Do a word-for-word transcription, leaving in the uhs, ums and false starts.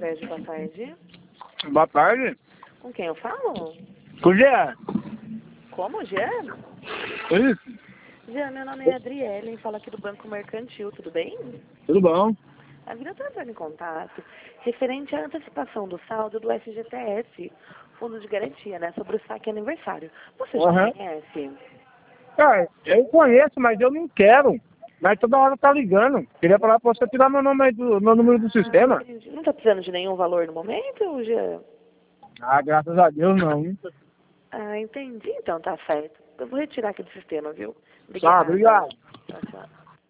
tarde, boa tarde. Boa tarde. Com quem eu falo? Com o Jean. Como, Jean? Isso. Jean, meu nome é Adriele, falo aqui do Banco Mercantil, tudo bem? Tudo bom? A vida está entrando em contato referente à antecipação do saldo do F G T S, Fundo de Garantia, né, sobre o saque aniversário. Você já Uhum. conhece? Cara, eu conheço, mas eu não quero. Mas toda hora tá ligando. Queria falar pra você tirar meu nome aí do meu número do sistema. Ah, entendi. Não está precisando de nenhum valor no momento, Jean? Ah, graças a Deus não. Ah, entendi, então tá certo. Eu vou retirar aqui do sistema, viu? Tá, Obrigada. obrigado. Tchau, tchau.